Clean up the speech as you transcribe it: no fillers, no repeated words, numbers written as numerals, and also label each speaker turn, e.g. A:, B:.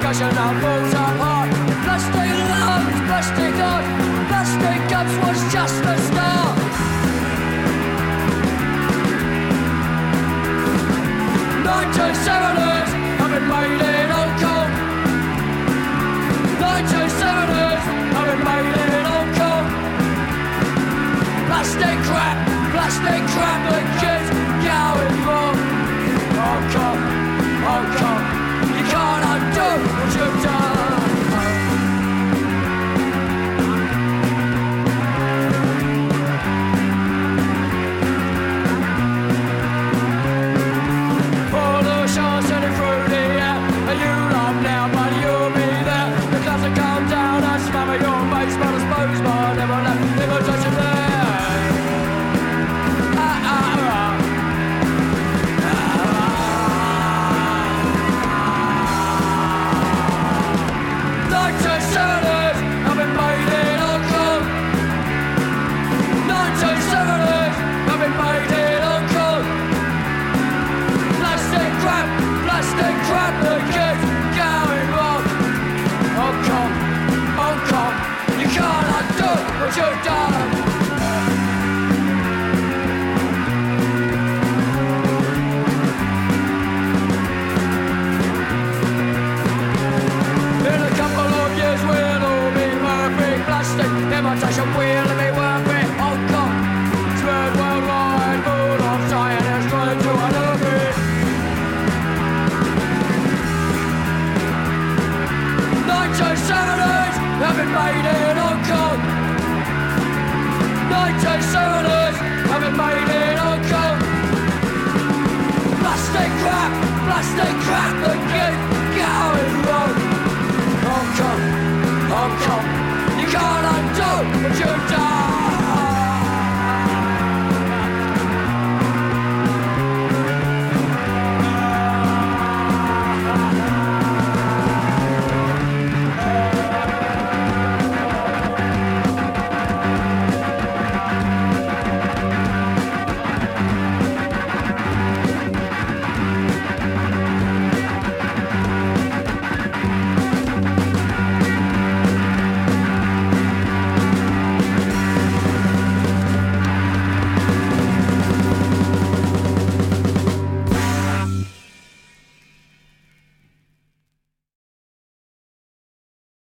A: concussion now falls apart. Plastic lungs, plastic heart, plastic cups was just the start. 1970s have been made in Hong Kong. 1970s have been made in Hong Kong. Plastic crap that keeps going wrong. Hong Kong, Hong Kong, you can't undo what you've done. Pollution sending through the air, and you love now, but you'll be there. The clouds will come down and smother your face, but I suppose but never left, never touch you there. What you've done. In a couple of years we'll all be perfect. Plastic imitation will be worth it. Hong Kong, spread worldwide, full of scientists trying to unearth it. 1970s have been made in Hong Kong. 1970